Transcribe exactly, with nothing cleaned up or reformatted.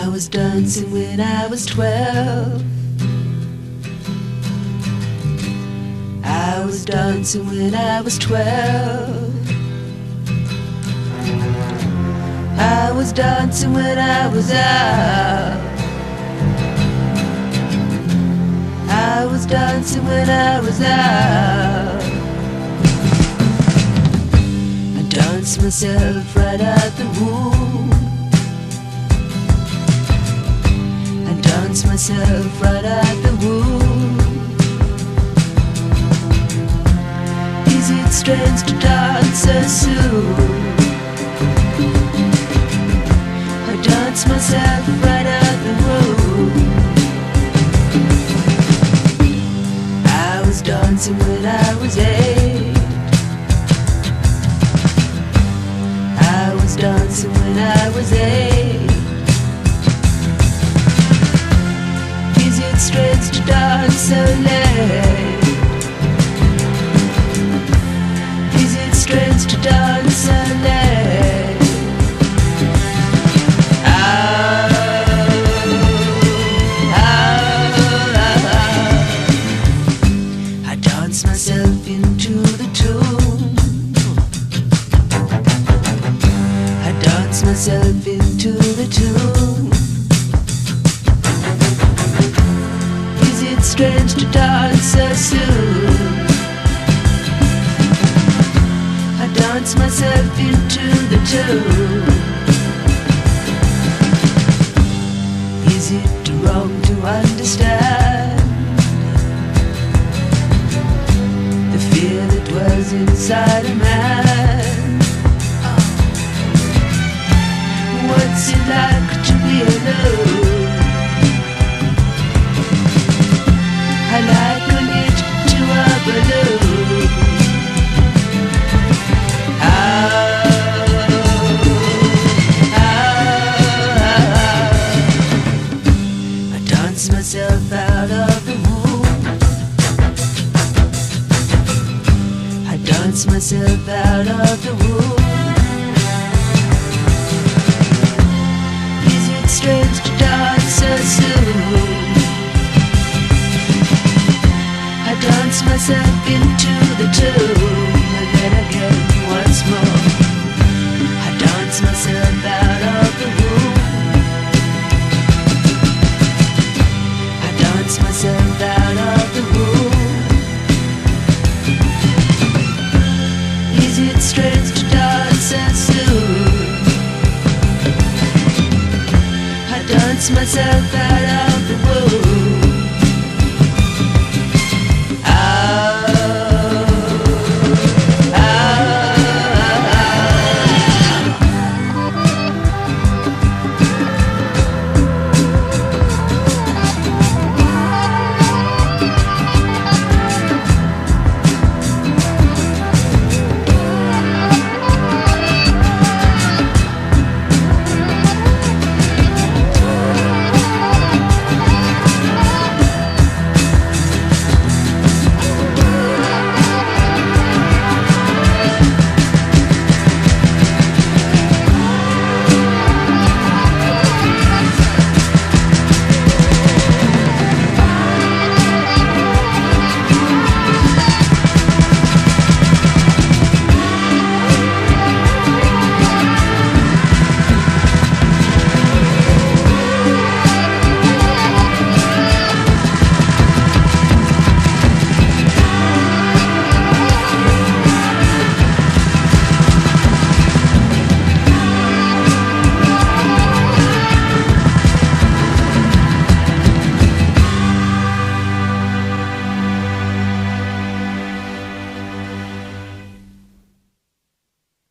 I was dancing when I was twelve. I was dancing when I was twelve. I was dancing when I was out. I was dancing when I was out. I danced myself right out the womb. I danced myself right out the womb. Is it strange to dance so soon? I danced myself right out the womb. I was dancing when I was eight. I was dancing when I was eight. Is it strange to dance so late? Is it strange to dance so late? Ah, ah, ah. I dance myself into the tune. I dance myself into the tune. Is it strange to dance so soon? I dance myself into the tune. Is it wrong to understand the fear that was inside a man? What's it like to be alone? I liken it to a balloon. Ah, ah, ah. I dance myself out of the womb. I dance myself out of the womb. Is it strange to dance so soon? I dance myself into the tune. And then again once more. I dance myself out of the womb. I dance myself out of the womb. Is it strange to dance so soon? I dance myself out of the womb.